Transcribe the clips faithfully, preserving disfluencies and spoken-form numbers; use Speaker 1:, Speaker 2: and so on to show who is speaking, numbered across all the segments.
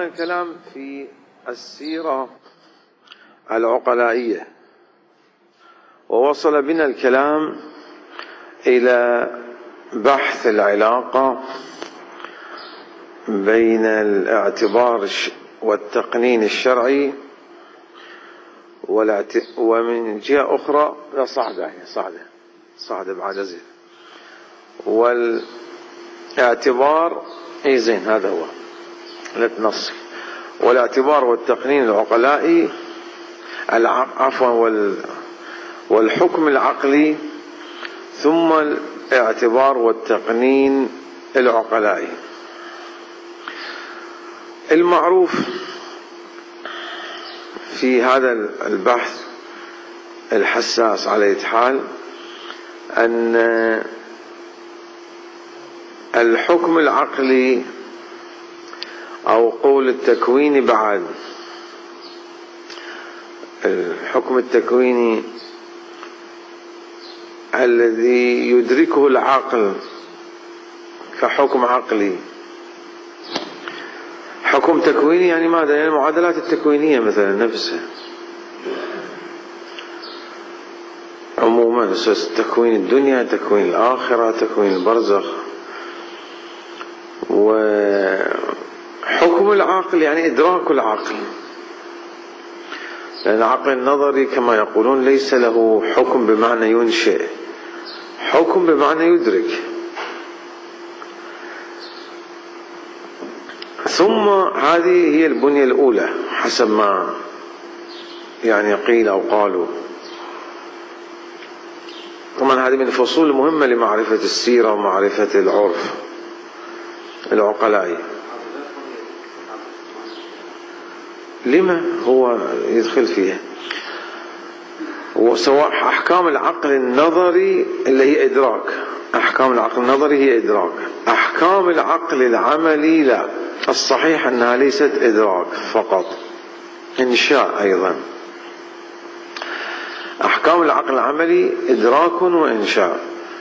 Speaker 1: بدأنا الكلام في السيرة العقلائية، ووصل بنا الكلام إلى بحث العلاقة بين الاعتبار والتقنين الشرعي ومن جهة أخرى لا صعدة صعدة صعدة بعد زين والاعتبار أي زين هذا هو لا تنصي والاعتبار والتقنين العقلائي عفوا والحكم العقلي ثم الاعتبار والتقنين العقلائي. المعروف في هذا البحث الحساس على أي حال أن الحكم العقلي أو قول التكويني بعد الحكم التكويني الذي يدركه العقل كحكم عقلي. حكم تكويني يعني ماذا؟ يعني المعادلات التكوينية مثلا نفسها عموما، تكوين الدنيا، تكوين الآخرة، تكوين البرزخ. وحكم العقل يعني إدراك العقل، لأن العقل النظري كما يقولون ليس له حكم بمعنى ينشئ، حكم بمعنى يدرك. ثم هذه هي البنية الأولى حسب ما يعني قيل أو قالوا. طبعا هذه من الفصول المهمة لمعرفة السيرة ومعرفة العرف العقلائي. لما هو يدخل فيها؟ وسواء أحكام العقل النظري اللي هي إدراك، أحكام العقل النظري هي إدراك، أحكام العقل العملي لا، الصحيح أنها ليست إدراك فقط، إنشاء أيضا. أحكام العقل العملي إدراك وإنشاء.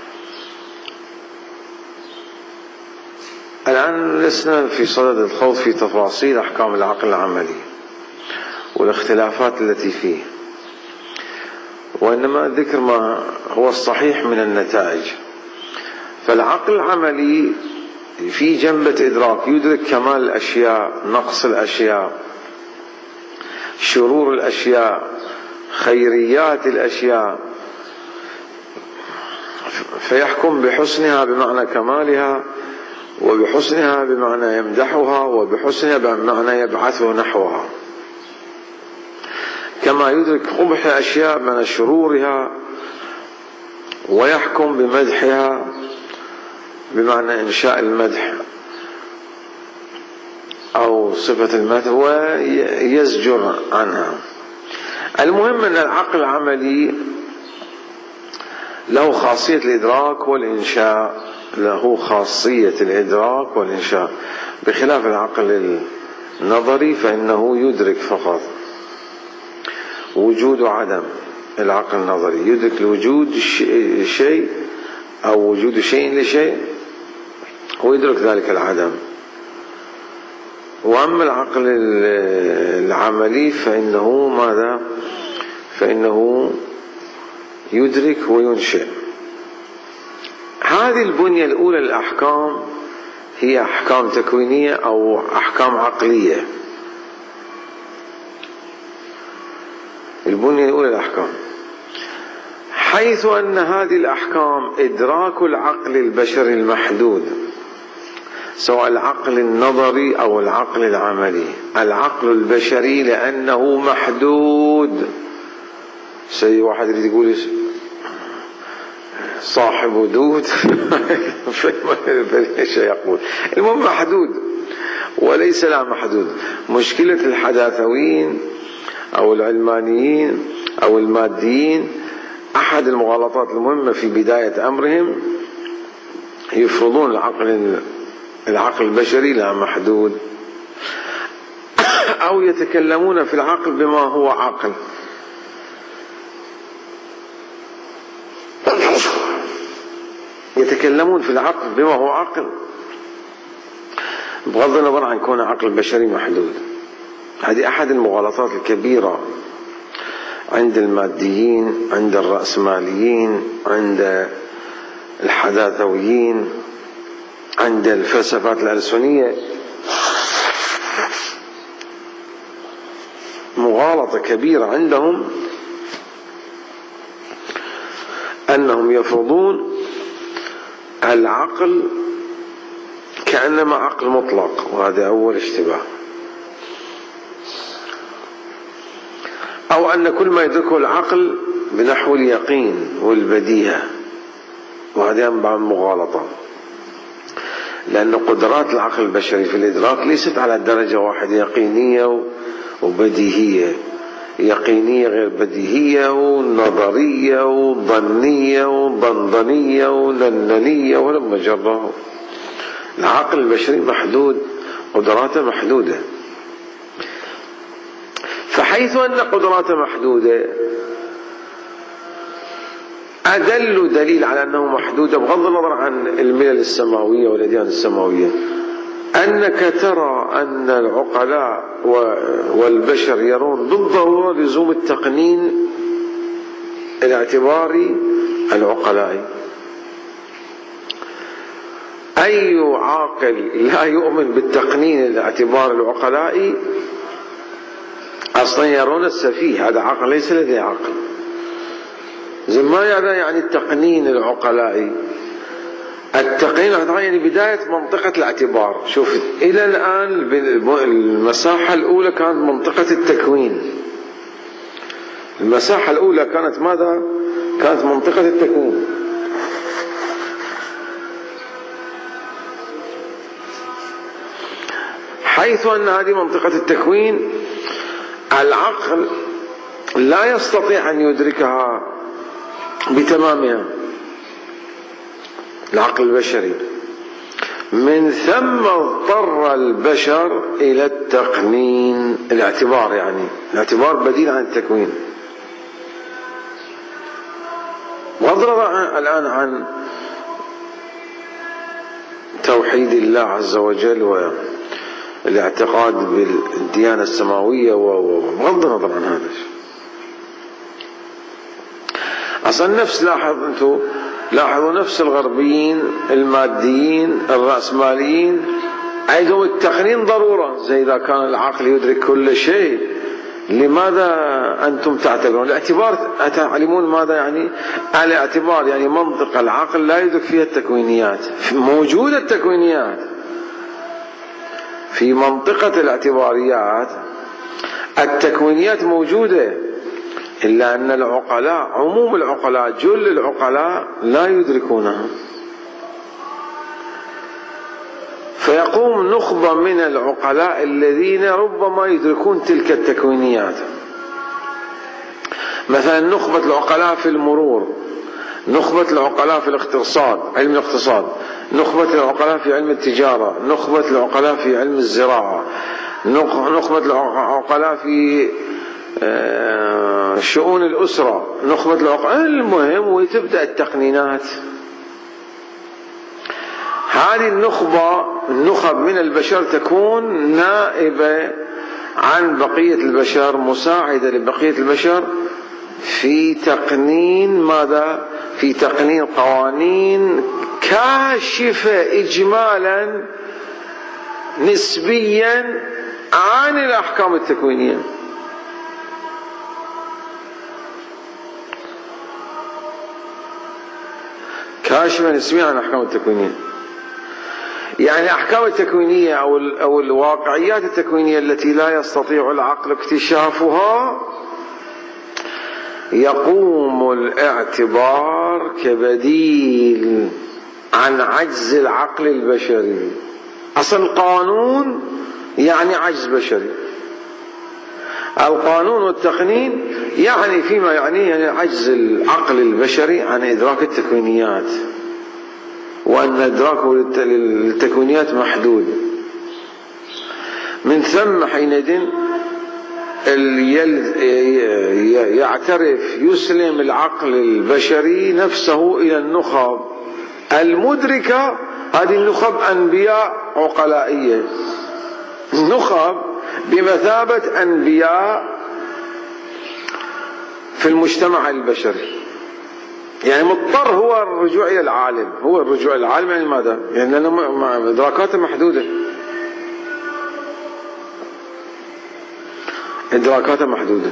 Speaker 1: الآن لسنا في صدد الخوض في تفاصيل أحكام العقل العملي والاختلافات التي فيه، وإنما ذكر ما هو الصحيح من النتائج. فالعقل العملي في جنبة إدراك، يدرك كمال الأشياء، نقص الأشياء، شرور الأشياء، خيريات الأشياء، فيحكم بحسنها بمعنى كمالها، وبحسنها بمعنى يمدحها، وبحسنها بمعنى يبعثه نحوها. كما يدرك قبح الأشياء من شرورها، ويحكم بمدحها بمعنى إنشاء المدح أو صفة المدح، ويزجر عنها. المهم أن العقل العملي له خاصية الإدراك والإنشاء، له خاصية الإدراك والإنشاء، بخلاف العقل النظري فإنه يدرك فقط وجود وعدم. العقل النظري يدرك الوجود شيء أو وجود شيء لشيء، ويدرك ذلك العدم. وأما العقل العملي فإنه ماذا؟ فإنه يدرك وينشئ. هذه البنية الأولى للأحكام هي أحكام تكوينية أو أحكام عقلية. البنية الأولى للأحكام، حيث أن هذه الأحكام إدراك العقل البشري المحدود، سواء العقل النظري أو العقل العملي. العقل البشري لأنه محدود. سي واحد يريد يقول صاحب دود فليش يقول، المهم محدود وليس لا محدود. مشكلة الحداثويين أو العلمانيين أو الماديين، أحد المغالطات المهمة في بداية أمرهم يفرضون العقل العقل البشري لا محدود، أو يتكلمون في العقل بما هو عقل. يتكلمون في العقل بما هو عقل بغض النظر عن كون عقل بشري محدود. هذه أحد المغالطات الكبيرة عند الماديين، عند الرأسماليين، عند الحداثويين، عند الفلسفات الألسنية. مغالطة كبيرة عندهم أنهم يفرضون العقل كأنما عقل مطلق، وهذا أول اشتباه. أو أن كل ما يدركه العقل بنحو اليقين والبديهة، وهذا أنواع مغالطة، لأن قدرات العقل البشري في الإدراك ليست على درجة واحدة، يقينية وبديهية، يقينية غير بديهية، ونظرية وظنية وضنضنية ونننية ولما جراه. العقل البشري محدود، قدراته محدودة. فحيث أن قدراته محدودة، أدل دليل على أنه محدودة بغض النظر عن الملل السماوية والأديان السماوية، أنك ترى أن العقلاء والبشر يرون بالضرورة لزوم التقنين الاعتباري العقلائي. أي عاقل لا يؤمن بالتقنين الاعتباري العقلائي أصلا يرون السفيه، هذا عقل ليس لديه عقل. زي ما يعني التقنين العقلائي، التقنين العقلائي يعني بداية منطقة الاعتبار. شوف إلى الآن المساحة الأولى كانت منطقة التكوين، المساحة الأولى كانت ماذا؟ كانت منطقة التكوين. حيث أن هذه منطقة التكوين العقل لا يستطيع أن يدركها بتمامها، العقل البشري. من ثم اضطر البشر إلى التقنين، الاعتبار، يعني الاعتبار بديل عن التكوين. بغض النظر الآن عن توحيد الله عز وجل والاعتقاد بالديانة السماوية، وبغض النظر عن هذا أصلا نفس، لاحظ أنتم لاحظوا نفس الغربيين الماديين الرأسماليين عندهم التقنين ضرورة. زي إذا كان العقل يدرك كل شيء، لماذا أنتم تعتبرون الاعتبار؟ تعلمون ماذا يعني الاعتبار؟ يعني منطقة العقل لا يدرك فيها التكوينيات، موجودة التكوينيات في منطقة الاعتباريات، التكوينيات موجودة، إلا أن العقلاء، عموم العقلاء، جل العقلاء لا يدركونها. فيقوم نخبة من العقلاء الذين ربما يدركون تلك التكوينيات، مثلا نخبة العقلاء في المرور، نخبة العقلاء في الاقتصاد، علم الاقتصاد، نخبة العقلاء في علم التجارة، نخبة العقلاء في علم الزراعة، نخبة العقلاء في شؤون الأسرة، نخبة العقلاء. المهم وتبدأ التقنينات. هذه النخبة، النخب من البشر تكون نائبة عن بقية البشر، مساعدة لبقية البشر في تقنين ماذا؟ في تقنين قوانين كاشفة إجمالا نسبيا عن الأحكام التكوينية. كاشفة نسبيا عن الأحكام التكوينية، يعني الأحكام التكوينية أو أو الواقعيات التكوينية التي لا يستطيع العقل اكتشافها، يقوم الاعتبار كبديل عن عجز العقل البشري. أصل القانون يعني عجز بشري، القانون والتقنين يعني فيما يعنيه يعني عجز العقل البشري عن إدراك التكوينيات، وأن إدراكه للتكوينيات محدود. من ثم حينئذ يعترف يسلم العقل البشري نفسه إلى النخب المدركة. هذه النخب أنبياء عقلائية، نخب بمثابة أنبياء في المجتمع البشري. يعني مضطر هو الرجوع إلى العالم، هو الرجوع إلى العالم. يعني ماذا؟ يعني لأنه إدراكاته محدودة، إدراكاته محدودة.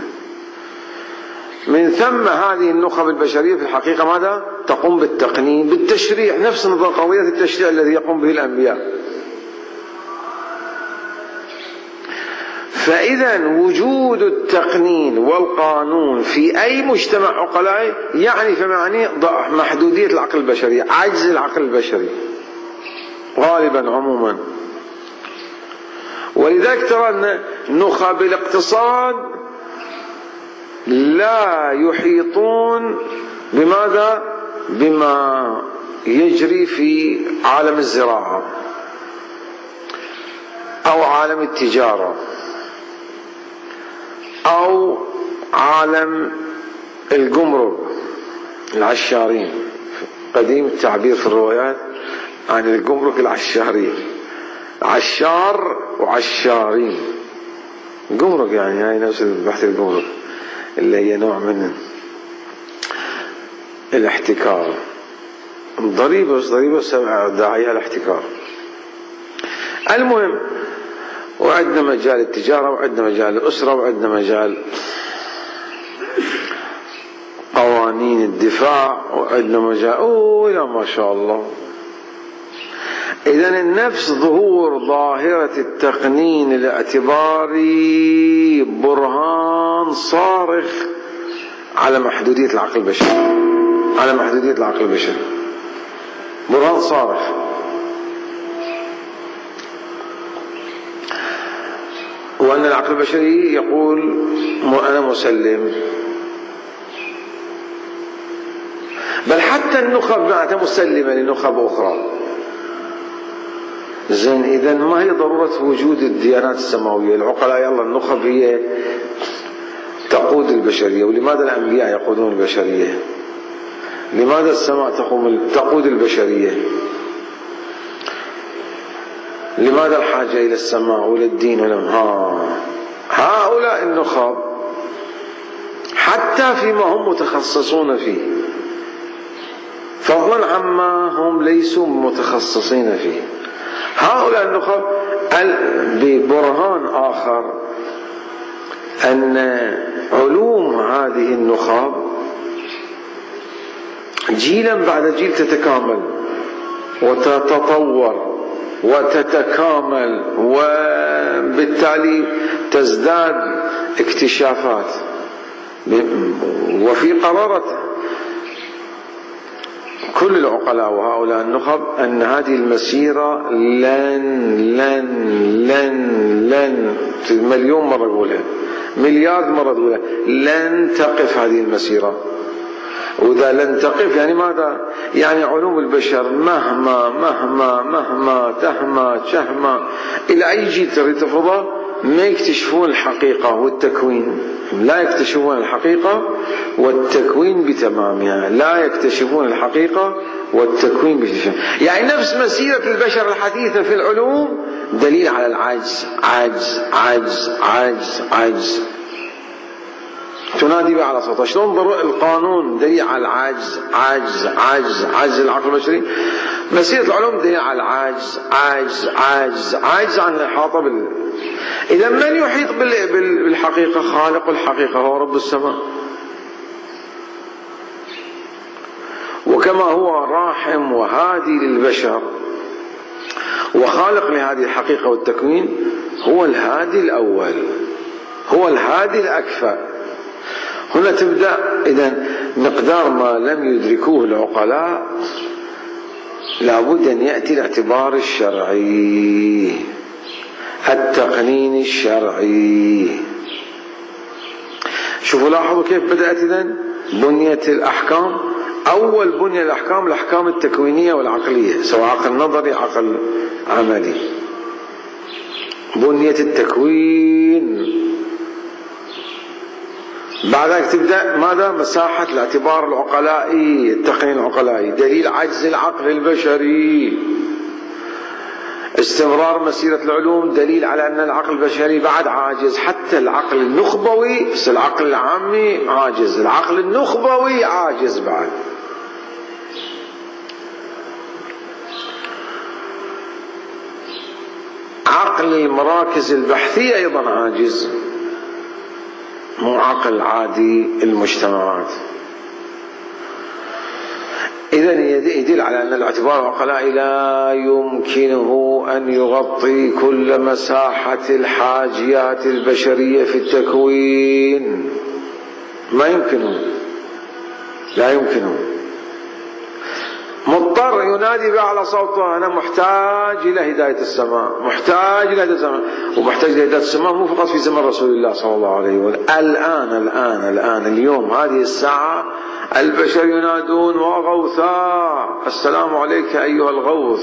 Speaker 1: من ثم هذه النخب البشرية في الحقيقة ماذا؟ تقوم بالتقنين، بالتشريع، نفس نظام قضية التشريع الذي يقوم به الأنبياء. فإذا وجود التقنين والقانون في أي مجتمع عقلائي يعني فمعنيه محدودية العقل البشري، عجز العقل البشري غالبا عموما. ولذلك ترى أن نخب الاقتصاد لا يحيطون بماذا؟ بما يجري في عالم الزراعة أو عالم التجارة أو عالم الجمرك، العشارين. قديم التعبير في الروايات عن الجمرك العشارين، عشار وعشارين. جمرك يعني هاي نفس بحث الجمرك اللي هي نوع من الاحتكار، ضريبة بس ضريبة سبع داعيها الاحتكار. المهم، وعندنا مجال التجارة، وعندنا مجال الأسرة، وعندنا مجال قوانين الدفاع، وعندنا مجال أوه إلى ما شاء الله. إذن النفس ظهور ظاهرة التقنين الاعتباري برهان صارخ على محدودية العقل البشري، على محدودية العقل البشري، برهان صارخ. وأن العقل البشري يقول أنا مسلم، بل حتى النخب معناتها مسلمة لنخب أخرى. زين، إذن ما هي ضرورة وجود الديانات السماوية؟ العقلاء يلا النخب هي تقود البشرية. ولماذا الأنبياء يقودون البشرية؟ لماذا السماء تقوم تقود البشرية؟ لماذا الحاجة إلى السماء وإلى الدين ولم ها هؤلاء النخب حتى فيما هم متخصصون فيه، فضلا عما هم ليسوا متخصصين فيه، هؤلاء النخب ببرهان آخر أن علوم هذه النخب جيلا بعد جيل تتكامل وتتطور وتتكامل، وبالتالي تزداد اكتشافات. وفي قرارة كل العقلاء وهؤلاء النخب أن هذه المسيرة لن لن لن لن مليون مرة أقولها، مليار مرة أقولها، لن تقف هذه المسيرة. وإذا لن تقف يعني ماذا؟ يعني علوم البشر مهما مهما مهما تهما شهما إلى أي جيل تريد تفرضها ما يكتشفون الحقيقة والتكوين، لا يكتشفون الحقيقة والتكوين بتمامها، لا يكتشفون الحقيقة والتكوين بتمامها. يعني نفس مسيرة البشر الحديثة في العلوم دليل على العجز، عجز عجز عجز عجز تنادي به على صوتها. شلون القانون دليل على العجز، عجز عجز عجز العقل البشري، مسيرة العلوم دليل على العجز، عجز عجز عجز عن الإحاطة بال. إذا من يحيط بالحقيقة؟ خالق الحقيقة هو رب السماء. وكما هو راحم وهادي للبشر وخالق لهذه الحقيقة والتكوين، هو الهادي الأول، هو الهادي الأكفأ. هنا تبدأ إذن مقدار ما لم يدركوه العقلاء لابد أن يأتي الاعتبار الشرعي، التقنين الشرعي. شوفوا لاحظوا كيف بدأت إذن بنية الأحكام. أول بنية الأحكام الأحكام التكوينية والعقلية، سواء عقل نظري عقل عملي. بنية التكوين، بعد ذلك تبدأ ماذا؟ مساحة الاعتبار العقلائي، التقنين العقلائي، دليل عجز العقل البشري. استمرار مسيرة العلوم دليل على أن العقل البشري بعد عاجز، حتى العقل النخبوي، بس العقل العامي عاجز، العقل النخبوي عاجز بعد. عقل المراكز البحثية أيضا عاجز، مو عقل عادي المجتمعات. إذن يدل على أن الاعتبار العقلائي لا يمكنه أن يغطي كل مساحة الحاجيات البشرية في التكوين، ما يمكنه، لا يمكنه. مضطر ينادي بأعلى صوته: أنا محتاج إلى هداية السماء، محتاج إلى هداية السماء. ومحتاج إلى هداية السماء مو فقط في زمن رسول الله صلى الله عليه وسلم، الآن الآن الآن اليوم هذه الساعة البشر ينادون: وغوثا، السلام عليك أيها الغوث.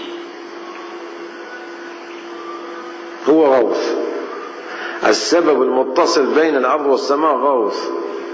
Speaker 1: هو غوث، السبب المتصل بين الأرض والسماء غوث.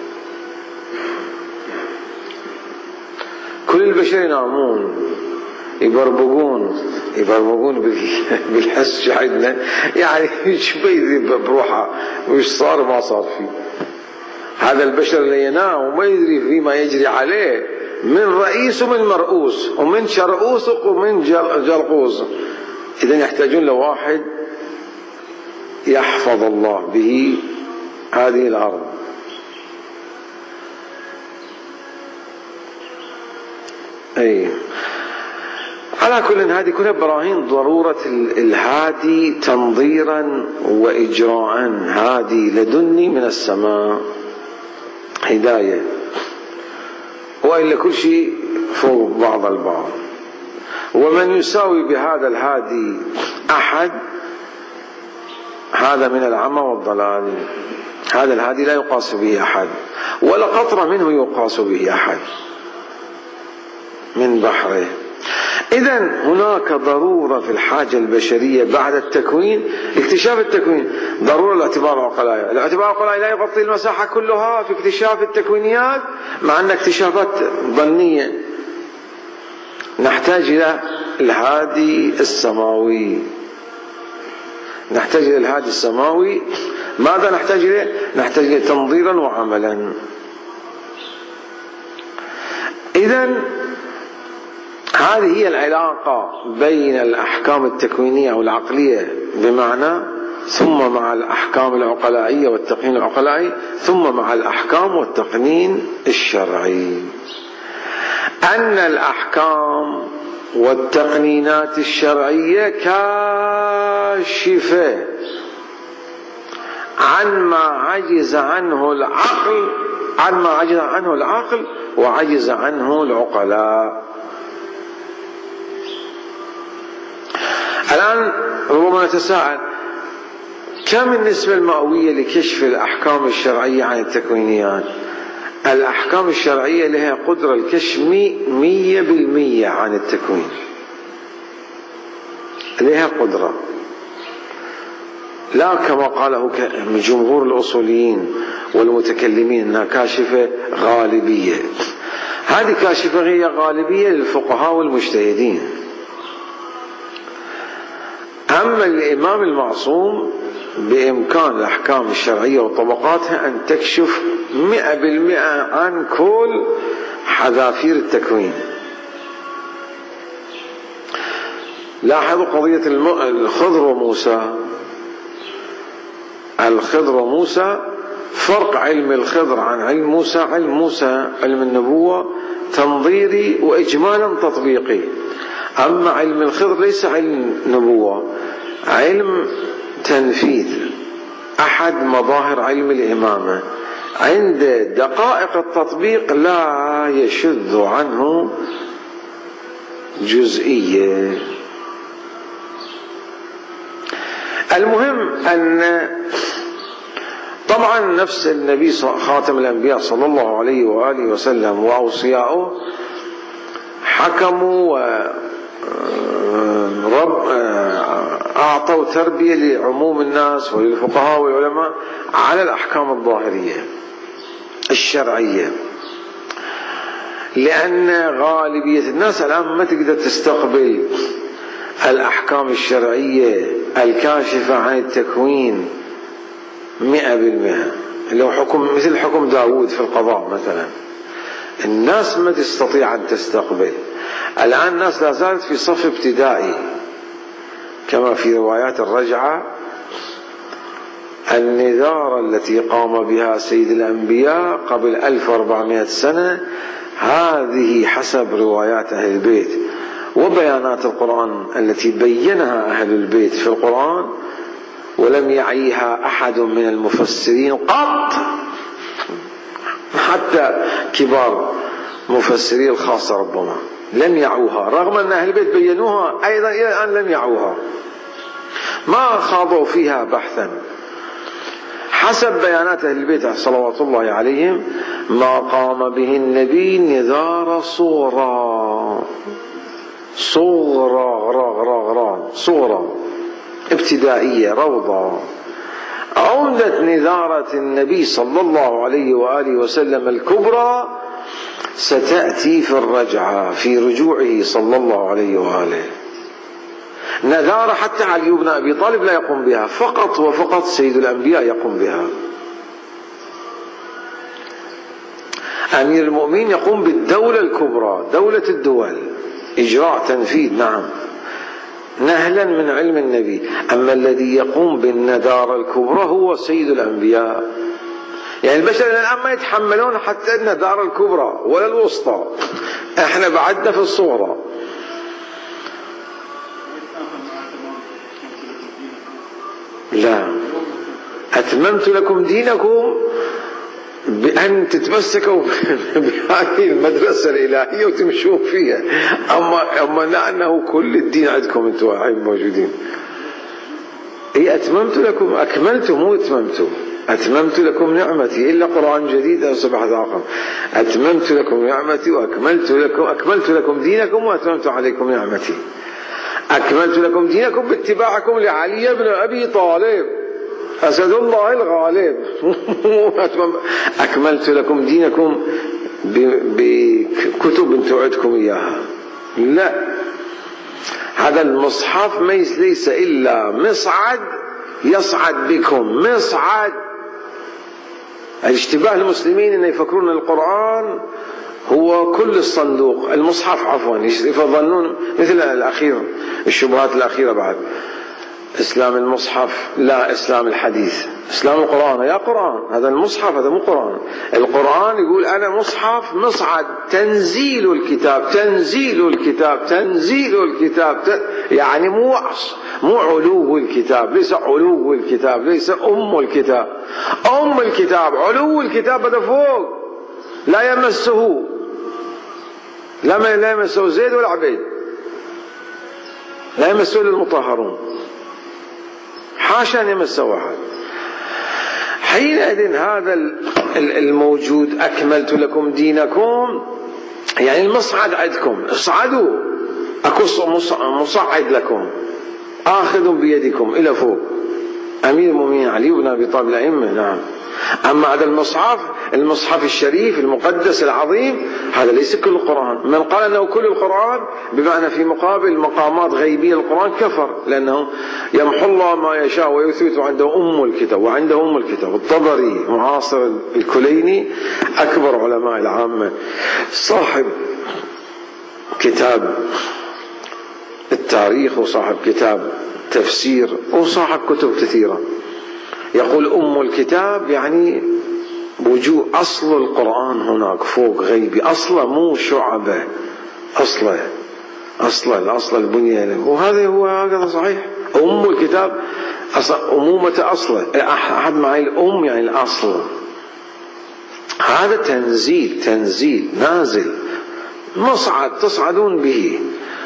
Speaker 1: كل البشر ينامون، يبربقون يبربقون بالحس شاهدنا، يعني شو بيدري بروحه وش صار ما صار فيه. هذا البشر اللي ينام وما يدري فيما يجري عليه، من رئيس ومن مرؤوس ومن شرؤوس ومن جلقوس. إذن يحتاجون لواحد يحفظ الله به هذه الأرض. أي على كل هذه كلها براهين ضرورة الهادي تنظيرا وإجراء، هادي لدني من السماء هداية، وإلا كل شيء فوق بعض البعض. ومن يساوي بهذا الهادي أحد هذا من العمى والضلال. هذا الهادي لا يقاس به أحد، ولا قطرة منه يقاس به أحد من بحره. إذن هناك ضرورة في الحاجة البشرية بعد التكوين لاكتشاف التكوين، ضرورة الاعتبار العقلائي. الاعتبار العقلائي لا يغطي المساحة كلها في اكتشاف التكوينيات، مع أن اكتشافات ظنية. نحتاج إلى الهادي السماوي، نحتاج إلى الهادي السماوي. ماذا نحتاج إليه؟ نحتاج إليه تنظيرا وعملا. إذن هذه هي العلاقة بين الأحكام التكوينية والعقلية بمعنى، ثم مع الأحكام العقلائية والتقنين العقلائي، ثم مع الأحكام والتقنين الشرعي. أن الأحكام والتقنينات الشرعية كاشفة عن ما عجز عنه العقل عن ما عجز عنه العقل وعجز عنه العقلاء. الآن ربما نتساءل: كم النسبة المئوية لكشف الأحكام الشرعية عن التكوينيات؟ الأحكام الشرعية لها قدرة الكشف مية بالمية عن التكوين، لها قدرة، لا كما قاله جمهور الأصوليين والمتكلمين أنها كاشفة غالبية. هذه كاشفة هي غالبية للفقهاء والمجتهدين. أما الإمام المعصوم بإمكان الأحكام الشرعية وطبقاتها أن تكشف مئة بالمئة عن كل حذافير التكوين. لاحظوا قضية الخضر وموسى. الخضر وموسى فرق علم الخضر عن علم موسى. علم موسى علم النبوة تنظيري وإجمالا تطبيقي، أما علم الخضر ليس علم نبوة، علم تنفيذ، أحد مظاهر علم الإمامة. عند دقائق التطبيق لا يشذ عنه جزئية. المهم أن طبعا نفس النبي خاتم الأنبياء صلى الله عليه وآله وسلم وأوصياؤه حكموا ورب أعطوا تربية لعموم الناس وللفقهاء والعلماء على الأحكام الظاهرية الشرعية، لأن غالبية الناس الآن ما تقدر تستقبل الأحكام الشرعية الكاشفة عن التكوين مئة بالمئة، لو حكم مثل حكم داود في القضاء مثلا، الناس ما تستطيع أن تستقبل. الآن الناس لا زالت في صف ابتدائي، كما في روايات الرجعة النذارة التي قام بها سيد الأنبياء قبل ألف وأربعمائة سنة، هذه حسب روايات أهل البيت وبيانات القرآن التي بينها أهل البيت في القرآن، ولم يعيها أحد من المفسرين قط، حتى كبار مفسري الخاصة ربما لم يعوها، رغم أن أهل البيت بينوها أيضا إلى الآن لم يعوها، ما خاضوا فيها بحثا. حسب بيانات أهل البيت صلوات الله عليهم ما قام به النبي نذار صورا صورا صورا صورا ابتدائية روضة. عمدة نذارة النبي صلى الله عليه وآله وسلم الكبرى ستأتي في الرجعة في رجوعه صلى الله عليه وآله. نذارة حتى علي بن أبي طالب لا يقوم بها، فقط وفقط سيد الأنبياء يقوم بها. أمير المؤمنين يقوم بالدولة الكبرى، دولة الدول، إجراء تنفيذ، نعم، نهلا من علم النبي. أما الذي يقوم بالنذارة الكبرى هو سيد الأنبياء. يعني البشر الآن ما يتحملون حتى النذارة الكبرى ولا الوسطى، احنا بعدنا في الصورة. لا، أتممت لكم دينكم بأن تتمسكوا بهذه المدرسة الإلهية وتمشون فيها، أما أما لا أنه كل الدين عندكم أنتم موجودين. إيه أتممت لكم، أكملت مو أتممت، أتممت لكم نعمتي، إلا قرآن جديد أو سبعة آخر. أتممت لكم نعمتي وأكملت لكم أكملت لكم دينكم وأتممت عليكم نعمتي. أكملت لكم دينكم باتباعكم لعلي بن أبي طالب أسد الله الغالب. أكملت لكم دينكم بكتب توعدكم إياها. لا، هذا المصحف ليس إلا مصعد يصعد بكم، مصعد. الاشتباه المسلمين أن يفكرون القرآن هو كل الصندوق، المصحف عفوا، يظنون مثل الأخير الشبهات الأخيرة بعد إسلام المصحف، لا، إسلام الحديث، إسلام القرآن. يا قرآن، هذا المصحف، هذا مو قرآن. القرآن يقول أنا مصحف مصعد، تنزيل الكتاب، تنزيل الكتاب، تنزيل الكتاب، يعني مو مو علو الكتاب، ليس علو الكتاب، ليس أم الكتاب. أم الكتاب، علو الكتاب هذا فوق، لا يمسه، لا يمسه زيد ولا عبيد، لا يمسه للمطهرون، حاشا أن يمسه أحد. حينئذ هذا الموجود أكملت لكم دينكم، يعني المصعد عندكم، اصعدوا، أكو مصعد لكم، آخذ بيدكم إلى فوق. أمير المؤمنين علي بن أبي طالب الأئمة، نعم. أما هذا المصحف، المصحف الشريف المقدس العظيم، هذا ليس كل القرآن. من قال أنه كل القرآن بمعنى في مقابل مقامات غيبية القرآن كفر، لأنه يمحو الله ما يشاء ويثبت، عنده أم الكتاب، وعنده أم الكتاب. الطبري معاصر الكليني أكبر علماء العامة، صاحب كتاب التاريخ وصاحب كتاب تفسير وصاحب كتب كثيرة، يقول أم الكتاب يعني وجوه أصل القرآن هناك فوق غيبي، أصله مو شعبة، أصله أصله الأصل البنية، وهذا هو هكذا صحيح. أم الكتاب أمومة أصله، أحد معي الأم يعني الأصل. هذا تنزيل، تنزيل نازل مصعد تصعدون به.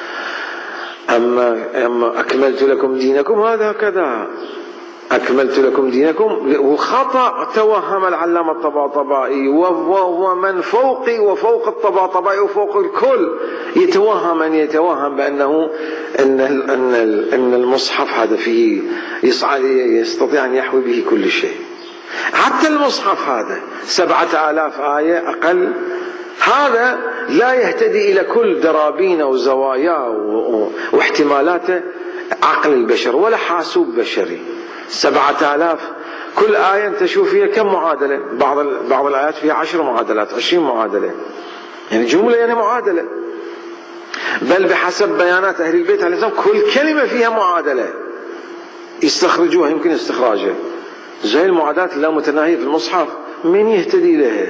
Speaker 1: أما, أما أكملت لكم دينكم هذا كذا، أكملت لكم دينكم. وخطأ توهم العلامة الطباطبائي ومن فوقي وفوق الطباطبائي وفوق الكل، يتوهم أن يتوهم بأنه أن أن أن المصحف هذا فيه يصعد، يستطيع أن يحوي به كل شيء. حتى المصحف هذا سبعة آلاف آية أقل هذا لا يهتدي إلى كل درابين وزواياه واحتمالاته عقل البشر ولا حاسوب بشري. سبعة آلاف كل آية أنت تشوف فيها كم معادلة، بعض بعض الآيات فيها عشر معادلات، عشرين معادلة، يعني جملة يعني معادلة. بل بحسب بيانات أهل البيت عليه السلام كل كلمة فيها معادلة يستخرجوها، يمكن استخراجها، زي المعادلات اللامتناهية في المصحف، من يهتدي لها؟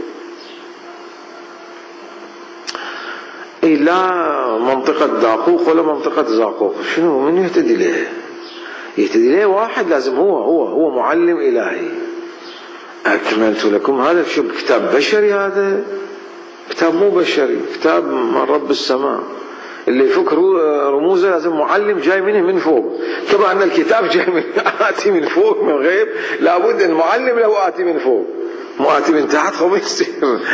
Speaker 1: إيه، لا منطقة داقوق ولا منطقة زاقوق، شنو من يهتدي لها؟ يهتدي لها واحد، لازم هو هو هو معلم إلهي. أكملت لكم، هذا شو كتاب بشري؟ هذا كتاب مو بشري، كتاب من رب السماء اللي يفك رموزه لازم معلم جاي منه من فوق. كما أن الكتاب جاي من آتي من فوق من غيب، لابد أن المعلم له آتي من فوق، مو آتي من تحت خو يصير